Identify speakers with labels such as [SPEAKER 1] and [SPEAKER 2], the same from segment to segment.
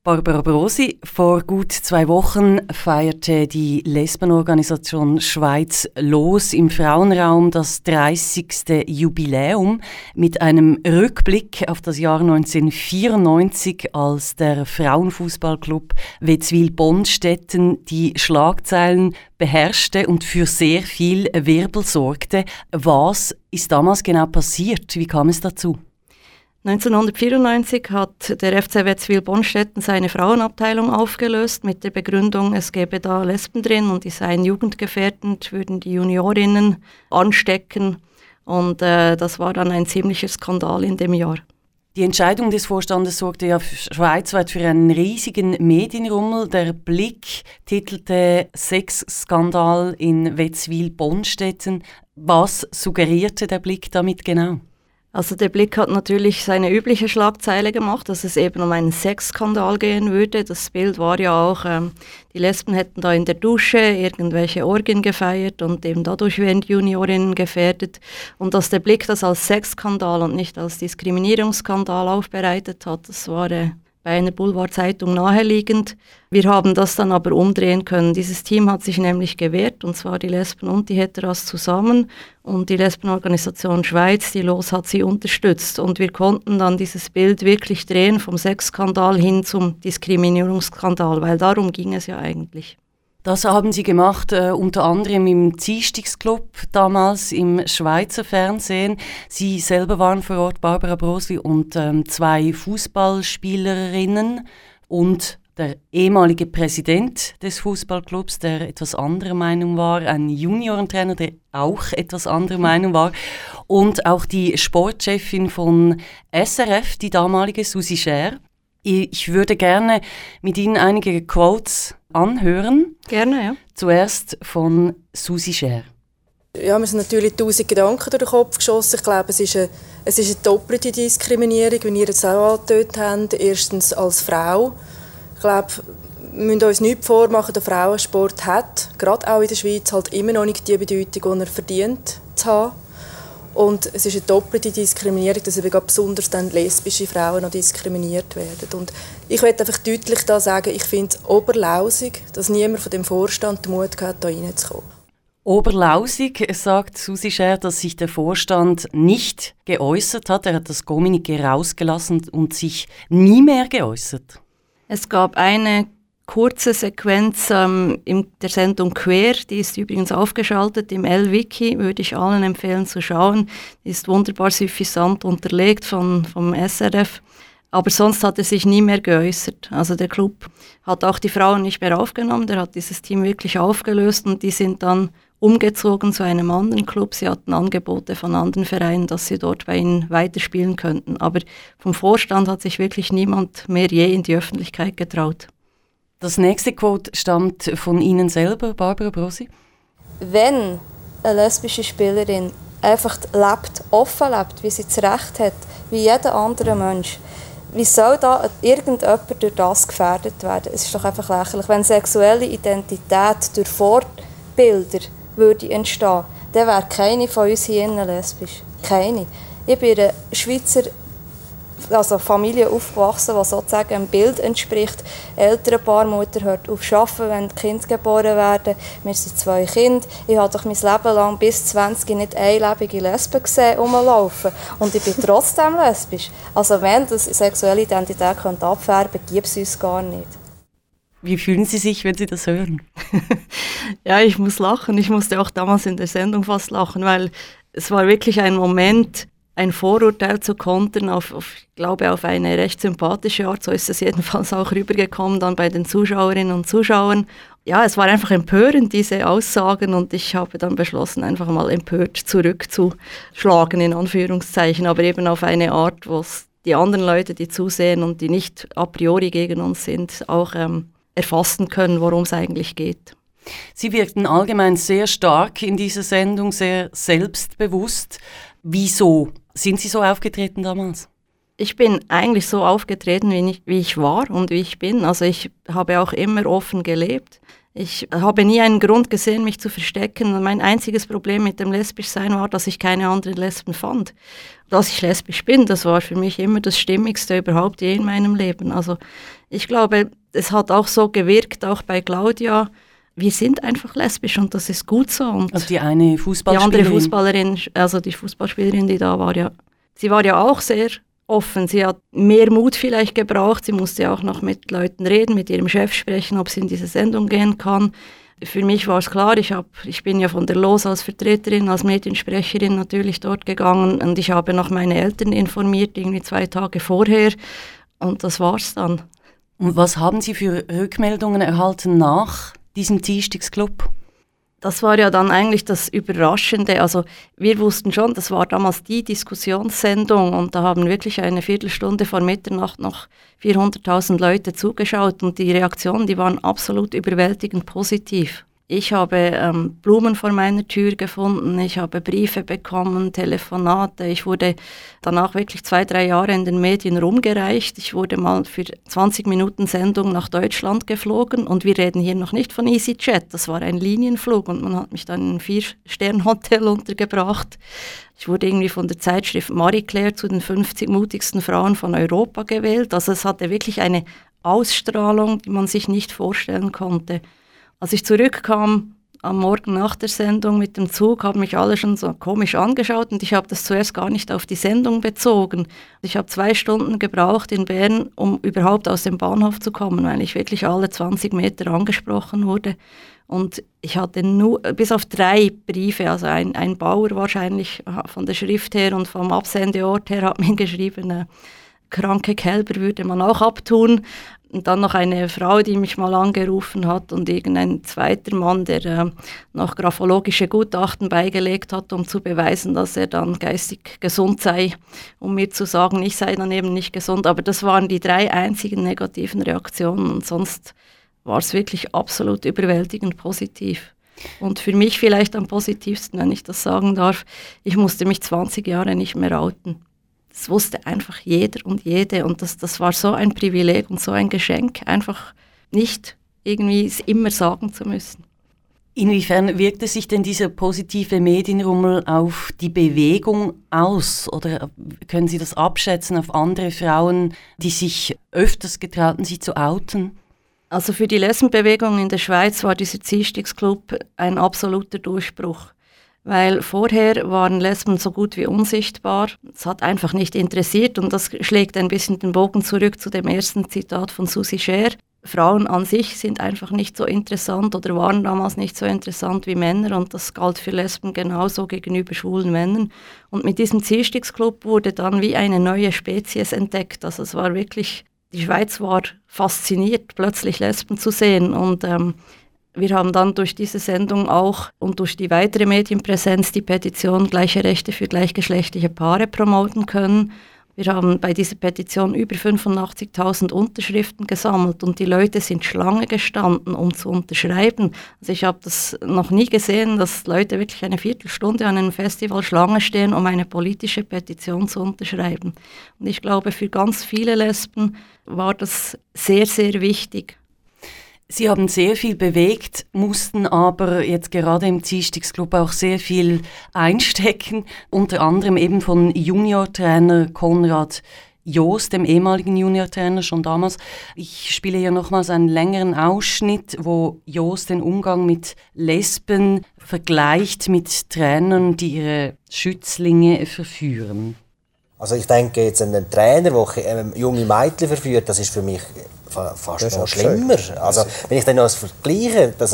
[SPEAKER 1] Barbara Brosi, vor gut 2 Wochen feierte die Lesbenorganisation Schweiz los im Frauenraum das 30. Jubiläum mit einem Rückblick auf das Jahr 1994, als der Frauenfußballclub Wetzwil-Bonstetten die Schlagzeilen beherrschte und für sehr viel Wirbel sorgte. Was ist damals genau passiert? Wie kam es dazu?
[SPEAKER 2] 1994 hat der FC Wetzwil-Bonstetten seine Frauenabteilung aufgelöst mit der Begründung, es gäbe da Lesben drin und die seien jugendgefährdend, würden die Juniorinnen anstecken. Und das war dann ein ziemlicher Skandal in dem Jahr.
[SPEAKER 1] Die Entscheidung des Vorstandes sorgte ja schweizweit für einen riesigen Medienrummel. Der Blick titelte Sexskandal in Wetzwil-Bonstetten. Was suggerierte der Blick damit genau?
[SPEAKER 2] Also der Blick hat natürlich seine übliche Schlagzeile gemacht, dass es eben um einen Sexskandal gehen würde. Das Bild war ja auch, die Lesben hätten da in der Dusche irgendwelche Orgien gefeiert und eben dadurch wären die Juniorinnen gefährdet. Und dass der Blick das als Sexskandal und nicht als Diskriminierungsskandal aufbereitet hat, das war bei einer Boulevardzeitung naheliegend. Wir haben das dann aber umdrehen können. Dieses Team hat sich nämlich gewehrt, und zwar die Lesben und die Heteras zusammen. Und die Lesbenorganisation Schweiz, die LOS, hat sie unterstützt. Und wir konnten dann dieses Bild wirklich drehen vom Sexskandal hin zum Diskriminierungsskandal, weil darum ging es ja eigentlich.
[SPEAKER 1] Das haben Sie gemacht, unter anderem im Ziestigsclub, damals im Schweizer Fernsehen. Sie selber waren vor Ort, Barbara Brosi, und 2 Fußballspielerinnen und der ehemalige Präsident des Fußballclubs, der etwas anderer Meinung war, ein Juniorentrainer, der auch etwas anderer Meinung war, und auch die Sportchefin von SRF, die damalige Susi Scher. Ich würde gerne mit Ihnen einige Quotes anhören.
[SPEAKER 2] Gerne, ja.
[SPEAKER 1] Zuerst von Susi Scher.
[SPEAKER 3] Ja, mir sind natürlich 1000 Gedanken durch den Kopf geschossen. Ich glaube, es ist eine doppelte Diskriminierung, wie ihr jetzt auch angedeutet habt. Erstens als Frau. Ich glaube, wir müssen uns nichts vormachen, der Frauensport hat, gerade auch in der Schweiz, halt immer noch nicht die Bedeutung, die er verdient zu haben. Und es ist eine doppelte Diskriminierung, dass eben besonders dann lesbische Frauen noch diskriminiert werden. Und ich möchte einfach deutlich da sagen, ich finde es oberlausig, dass niemand von dem Vorstand den Mut hat, da reinzukommen.
[SPEAKER 1] Oberlausig, sagt Susi Scher, dass sich der Vorstand nicht geäußert hat. Er hat das Kommuniqué rausgelassen und sich nie mehr geäußert.
[SPEAKER 2] Es gab eine kurze Sequenz in der Sendung Quer, die ist übrigens aufgeschaltet im L-Wiki, würde ich allen empfehlen zu schauen. Die ist wunderbar suffisant unterlegt vom SRF. Aber sonst hat er sich nie mehr geäußert. Also der Club hat auch die Frauen nicht mehr aufgenommen, der hat dieses Team wirklich aufgelöst und die sind dann umgezogen zu einem anderen Club. Sie hatten Angebote von anderen Vereinen, dass sie dort bei ihnen weiterspielen könnten. Aber vom Vorstand hat sich wirklich niemand mehr je in die Öffentlichkeit getraut.
[SPEAKER 1] Das nächste Quote stammt von Ihnen selber, Barbara Brosi.
[SPEAKER 4] Wenn eine lesbische Spielerin einfach lebt, offen lebt, wie sie das Recht hat, wie jeder andere Mensch, wie soll da irgendjemand durch das gefährdet werden? Es ist doch einfach lächerlich. Wenn sexuelle Identität durch Vorbilder würde entstehen, dann wäre keine von uns hier lesbisch. Keine. Ich bin eine Schweizer Familie aufgewachsen, die sozusagen einem Bild entspricht. Elternpaar, Mutter hört auf zu arbeiten, wenn die Kinder geboren werden. Wir sind 2 Kinder. Ich habe doch mein Leben lang bis 20 nicht einlebige Lesben gesehen rumlaufen. Und ich bin trotzdem lesbisch. Also wenn das sexuelle Identität abfärben könnte, gibt es uns gar nicht.
[SPEAKER 1] Wie fühlen Sie sich, wenn Sie das hören?
[SPEAKER 2] Ja, ich muss lachen. Ich musste auch damals in der Sendung fast lachen, weil es war wirklich ein Moment, ein Vorurteil zu kontern, ich glaube, auf eine recht sympathische Art. So ist es jedenfalls auch rübergekommen dann bei den Zuschauerinnen und Zuschauern. Ja, es war einfach empörend, diese Aussagen, und ich habe dann beschlossen, einfach mal empört zurückzuschlagen, in Anführungszeichen, aber eben auf eine Art, wo es die anderen Leute, die zusehen und die nicht a priori gegen uns sind, auch erfassen können, worum es eigentlich geht.
[SPEAKER 1] Sie wirkten allgemein sehr stark in dieser Sendung, sehr selbstbewusst. Wieso sind Sie so aufgetreten damals?
[SPEAKER 2] Ich bin eigentlich so aufgetreten, wie ich war und wie ich bin. Also ich habe auch immer offen gelebt. Ich habe nie einen Grund gesehen, mich zu verstecken. Mein einziges Problem mit dem Lesbischsein war, dass ich keine anderen Lesben fand. Dass ich lesbisch bin, das war für mich immer das Stimmigste überhaupt je in meinem Leben. Also ich glaube, es hat auch so gewirkt, auch bei Claudia. Wir sind einfach lesbisch und das ist gut so. Und
[SPEAKER 1] also die eine Fußballspielerin.
[SPEAKER 2] Die andere Fußballerin, also die Fußballspielerin, die da war, ja, sie war ja auch sehr offen. Sie hat mehr Mut vielleicht gebraucht. Sie musste auch noch mit Leuten reden, mit ihrem Chef sprechen, ob sie in diese Sendung gehen kann. Für mich war es klar, ich bin ja von der LOS als Vertreterin, als Mediensprecherin natürlich dort gegangen und ich habe noch meine Eltern informiert, irgendwie 2 Tage vorher und das war's dann.
[SPEAKER 1] Und was haben Sie für Rückmeldungen erhalten nach diesem Dienstagsclub?
[SPEAKER 2] Das war ja dann eigentlich das Überraschende. Also wir wussten schon, das war damals die Diskussionssendung und da haben wirklich eine Viertelstunde vor Mitternacht noch 400.000 Leute zugeschaut und die Reaktionen, die waren absolut überwältigend positiv. Ich habe Blumen vor meiner Tür gefunden, ich habe Briefe bekommen, Telefonate. Ich wurde danach wirklich 2-3 Jahre in den Medien rumgereicht. Ich wurde mal für 20 Minuten Sendung nach Deutschland geflogen und wir reden hier noch nicht von EasyJet. Das war ein Linienflug und man hat mich dann in ein 4-Sterne-Hotel untergebracht. Ich wurde irgendwie von der Zeitschrift Marie Claire zu den 50 mutigsten Frauen von Europa gewählt. Also es hatte wirklich eine Ausstrahlung, die man sich nicht vorstellen konnte. Als ich zurückkam am Morgen nach der Sendung mit dem Zug, haben mich alle schon so komisch angeschaut und ich habe das zuerst gar nicht auf die Sendung bezogen. Ich habe 2 Stunden gebraucht in Bern, um überhaupt aus dem Bahnhof zu kommen, weil ich wirklich alle 20 Meter angesprochen wurde. Und ich hatte nur bis auf 3 Briefe, also ein Bauer wahrscheinlich von der Schrift her und vom Absendeort her hat mir geschrieben, kranke Kälber würde man auch abtun. Und dann noch eine Frau, die mich mal angerufen hat und irgendein zweiter Mann, der noch graphologische Gutachten beigelegt hat, um zu beweisen, dass er dann geistig gesund sei, um mir zu sagen, ich sei dann eben nicht gesund. Aber das waren die 3 einzigen negativen Reaktionen und sonst war es wirklich absolut überwältigend positiv. Und für mich vielleicht am positivsten, wenn ich das sagen darf, ich musste mich 20 Jahre nicht mehr outen. Das wusste einfach jeder und jede und das war so ein Privileg und so ein Geschenk, einfach nicht irgendwie es immer sagen zu müssen.
[SPEAKER 1] Inwiefern wirkte sich denn dieser positive Medienrummel auf die Bewegung aus? Oder können Sie das abschätzen auf andere Frauen, die sich öfters getrauten, sich zu outen?
[SPEAKER 2] Also für die Lesbenbewegung in der Schweiz war dieser Dienstagsclub ein absoluter Durchbruch. Weil vorher waren Lesben so gut wie unsichtbar. Es hat einfach nicht interessiert und das schlägt ein bisschen den Bogen zurück zu dem ersten Zitat von Susi Scher. Frauen an sich sind einfach nicht so interessant oder waren damals nicht so interessant wie Männer und das galt für Lesben genauso gegenüber schwulen Männern. Und mit diesem Dienstagsclub wurde dann wie eine neue Spezies entdeckt. Also es war wirklich, die Schweiz war fasziniert, plötzlich Lesben zu sehen und wir haben dann durch diese Sendung auch und durch die weitere Medienpräsenz die Petition Gleiche Rechte für gleichgeschlechtliche Paare promoten können. Wir haben bei dieser Petition über 85.000 Unterschriften gesammelt und die Leute sind Schlange gestanden, um zu unterschreiben. Also ich habe das noch nie gesehen, dass Leute wirklich eine Viertelstunde an einem Festival Schlange stehen, um eine politische Petition zu unterschreiben. Und ich glaube, für ganz viele Lesben war das sehr, sehr wichtig.
[SPEAKER 1] Sie haben sehr viel bewegt, mussten aber jetzt gerade im Dienstagsclub auch sehr viel einstecken, unter anderem eben von Juniortrainer Konrad Joost, dem ehemaligen Juniortrainer schon damals. Ich spiele hier nochmals einen längeren Ausschnitt, wo Joost den Umgang mit Lesben vergleicht mit Trainern, die ihre Schützlinge verführen.
[SPEAKER 5] Also ich denke jetzt an einen Trainer, der junge Mädchen verführt, das ist für mich fast noch schlimmer. Also, wenn ich dann noch vergleiche, dass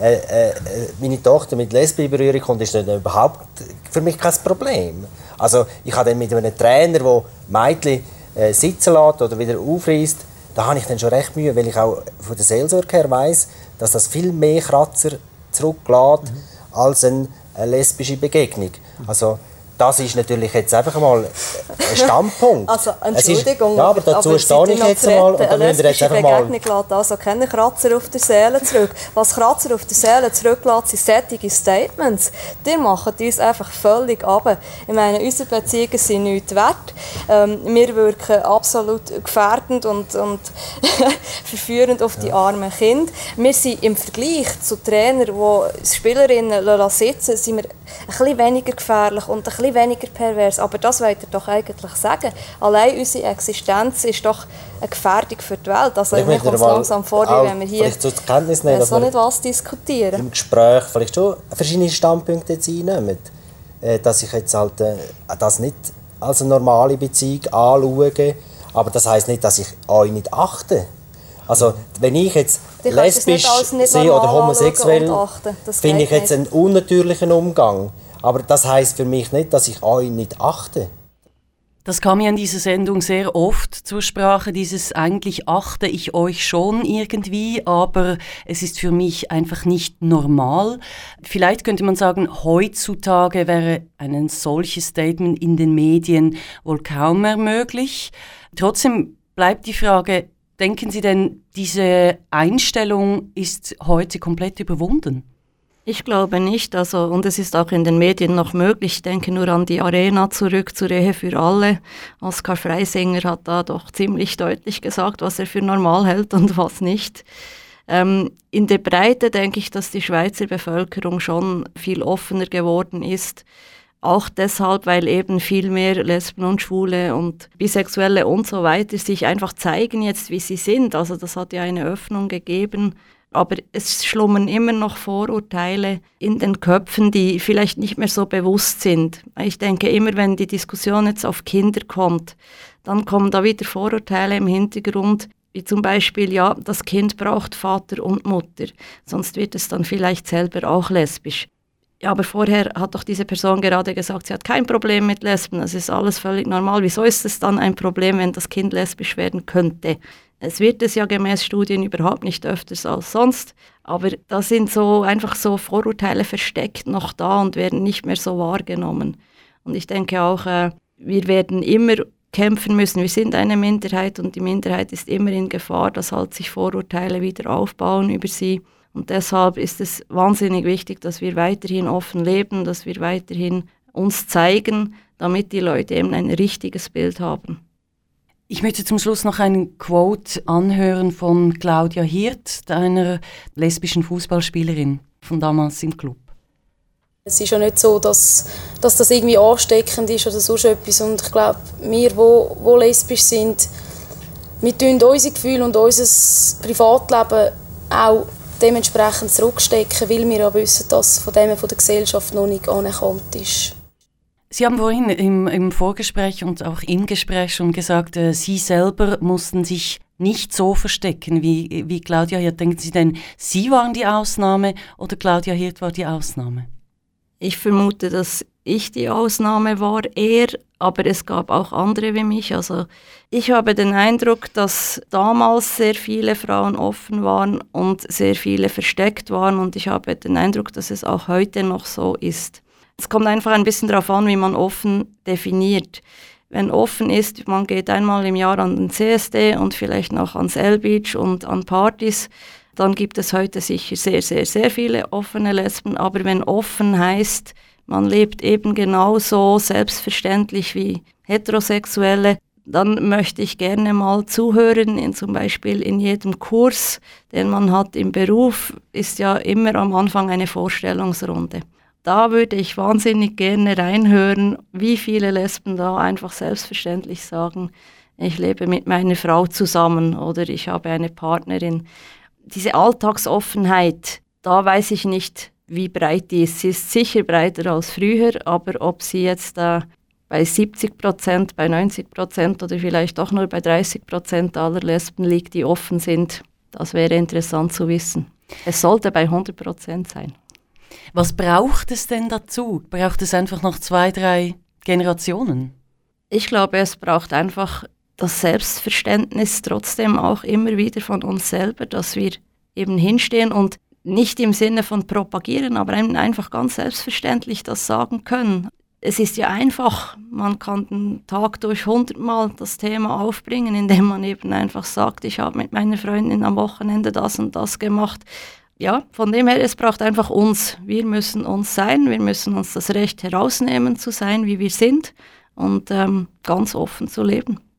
[SPEAKER 5] meine Tochter mit Lesben in Berührung kommt, ist das überhaupt für mich kein Problem. Also, ich habe dann mit einem Trainer, der Mädchen sitzen lässt oder wieder aufreißt, da habe ich dann schon recht Mühe, weil ich auch von der Seelsorge her weiss, dass das viel mehr Kratzer zurücklässt als eine lesbische Begegnung. Also, das ist natürlich jetzt einfach mal ein Standpunkt.
[SPEAKER 4] Also, Entschuldigung,
[SPEAKER 5] ja, aber dazu stehe ich jetzt mal. Und dann müssen wir jetzt einfach mal...
[SPEAKER 4] lässt also keine Kratzer auf der Seele zurück. Was Kratzer auf der Seele zurücklässt, sind solche Statements. Die machen uns einfach völlig runter. Ich meine, unsere Beziehungen sind nichts wert. Wir wirken absolut gefährdend und verführend auf die armen Kinder. Wir sind im Vergleich zu Trainern, die Spielerinnen sitzen, sind wir ein bisschen weniger gefährlich und ein bisschen weniger pervers. Aber das wollt ihr doch eigentlich sagen. Allein unsere Existenz ist doch eine Gefährdung für die Welt. Also mir kommt es langsam vor, wenn wir hier
[SPEAKER 5] zur Kenntnis nehmen,
[SPEAKER 4] so nicht was diskutieren.
[SPEAKER 5] Im Gespräch vielleicht schon verschiedene Standpunkte jetzt einnehmen. Dass ich jetzt halt das nicht als eine normale Beziehung anschaue, aber das heisst nicht, dass ich euch nicht achte. Also, wenn ich jetzt lesbisch sehe oder homosexuell, finde ich jetzt einen unnatürlichen Umgang. Aber das heisst für mich nicht, dass ich euch nicht achte.
[SPEAKER 1] Das kam ja in dieser Sendung sehr oft zur Sprache, dieses eigentlich achte ich euch schon irgendwie, aber es ist für mich einfach nicht normal. Vielleicht könnte man sagen, heutzutage wäre ein solches Statement in den Medien wohl kaum mehr möglich. Trotzdem bleibt die Frage, denken Sie denn, diese Einstellung ist heute komplett überwunden?
[SPEAKER 2] Ich glaube nicht, und es ist auch in den Medien noch möglich. Ich denke nur an die Arena zurück zur Ehe für alle. Oskar Freisinger hat da doch ziemlich deutlich gesagt, was er für normal hält und was nicht. In der Breite denke ich, dass die Schweizer Bevölkerung schon viel offener geworden ist. Auch deshalb, weil eben viel mehr Lesben und Schwule und Bisexuelle und so weiter sich einfach zeigen jetzt, wie sie sind. Also das hat ja eine Öffnung gegeben. Aber es schlummern immer noch Vorurteile in den Köpfen, die vielleicht nicht mehr so bewusst sind. Ich denke immer, wenn die Diskussion jetzt auf Kinder kommt, dann kommen da wieder Vorurteile im Hintergrund, wie zum Beispiel, ja, das Kind braucht Vater und Mutter, sonst wird es dann vielleicht selber auch lesbisch. Ja, aber vorher hat doch diese Person gerade gesagt, sie hat kein Problem mit Lesben, das ist alles völlig normal. Wieso ist es dann ein Problem, wenn das Kind lesbisch werden könnte? Es wird es ja gemäß Studien überhaupt nicht öfters als sonst, aber da sind einfach so Vorurteile versteckt noch da und werden nicht mehr so wahrgenommen. Und ich denke auch, wir werden immer kämpfen müssen. Wir sind eine Minderheit und die Minderheit ist immer in Gefahr, dass halt sich Vorurteile wieder aufbauen über sie. Und deshalb ist es wahnsinnig wichtig, dass wir weiterhin offen leben, dass wir weiterhin uns zeigen, damit die Leute eben ein richtiges Bild haben.
[SPEAKER 1] Ich möchte zum Schluss noch einen Quote anhören von Claudia Hirt, einer lesbischen Fußballspielerin von damals im Club.
[SPEAKER 3] Es ist ja nicht so, dass das irgendwie ansteckend ist oder sonst etwas. Und ich glaube, wir, die lesbisch sind, wir tun unsere Gefühle und unser Privatleben auch dementsprechend zurückstecken, weil wir ja wissen, dass von der Gesellschaft noch nicht anerkannt ist.
[SPEAKER 1] Sie haben vorhin im Vorgespräch und auch im Gespräch schon gesagt, Sie selber mussten sich nicht so verstecken wie Claudia Hirt. Denken Sie denn, Sie waren die Ausnahme oder Claudia Hirt war die Ausnahme?
[SPEAKER 2] Ich vermute, dass ich die Ausnahme war eher, aber es gab auch andere wie mich. Also ich habe den Eindruck, dass damals sehr viele Frauen offen waren und sehr viele versteckt waren und ich habe den Eindruck, dass es auch heute noch so ist. Es kommt einfach ein bisschen darauf an, wie man offen definiert. Wenn offen ist, man geht einmal im Jahr an den CSD und vielleicht noch ans L-Beach und an Partys, dann gibt es heute sicher sehr, sehr, sehr viele offene Lesben. Aber wenn offen heißt, man lebt eben genauso selbstverständlich wie Heterosexuelle, dann möchte ich gerne mal zuhören, zum Beispiel in jedem Kurs, den man hat im Beruf, ist ja immer am Anfang eine Vorstellungsrunde. Da würde ich wahnsinnig gerne reinhören, wie viele Lesben da einfach selbstverständlich sagen, ich lebe mit meiner Frau zusammen oder ich habe eine Partnerin. Diese Alltagsoffenheit, da weiß ich nicht, wie breit die ist. Sie ist sicher breiter als früher, aber ob sie jetzt bei 70%, bei 90% oder vielleicht auch nur bei 30% aller Lesben liegt, die offen sind, das wäre interessant zu wissen. Es sollte bei 100% sein.
[SPEAKER 1] Was braucht es denn dazu? Braucht es einfach noch 2, 3 Generationen?
[SPEAKER 2] Ich glaube, es braucht einfach das Selbstverständnis trotzdem auch immer wieder von uns selber, dass wir eben hinstehen und nicht im Sinne von propagieren, aber einfach ganz selbstverständlich das sagen können. es ist ja einfach, man kann den Tag durch 100-mal das Thema aufbringen, indem man eben einfach sagt, ich habe mit meiner Freundin am Wochenende das und das gemacht. Ja, von dem her, es braucht einfach uns. Wir müssen uns sein, wir müssen uns das Recht herausnehmen zu sein, wie wir sind und ganz offen zu leben.